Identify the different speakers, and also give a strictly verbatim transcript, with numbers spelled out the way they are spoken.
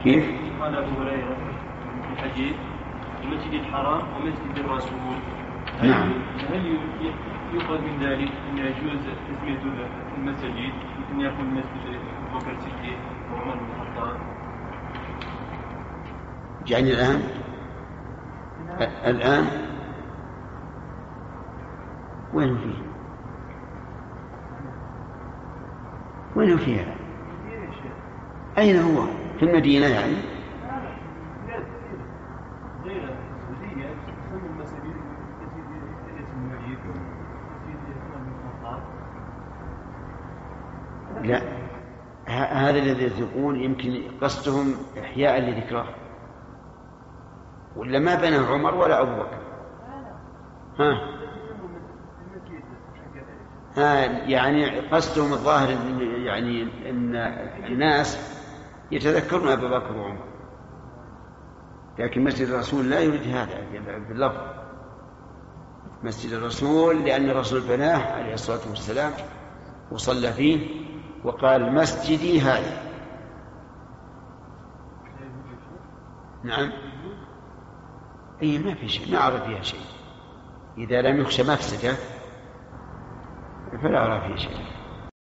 Speaker 1: كيف؟
Speaker 2: قال أبو هريرة في الحديث المسجد الحرام ومسجد الرسول.
Speaker 1: نعم.
Speaker 2: هل يؤخذ من ذلك أن يجوز تسمية المسجد أن يكون مسجد أبو بكر الصديق وعمر بن الخطاب؟
Speaker 1: يعني الآن الآن وين فيه؟ وين فيها؟ أين هو؟ في المدينة يعني؟ لا، هذا الذي يقول يمكن قصدهم إحياء لذكراه، ولا ما بناه عمر ولا أبو بكر. ها ها يعني قصدهم الظاهر يعني أن الناس يتذكرون أبا بكر وعمر، لكن مسجد الرسول لا يريد هذا باللفظ، مسجد الرسول لأن الرسول بناه عليه الصلاة والسلام وصلى فيه وقال مسجدي هذا. نعم. أي ما في شيء، ما أعرف فيها شيء، إذا لم يخشى مفسدة فلا أرى فيها شيء.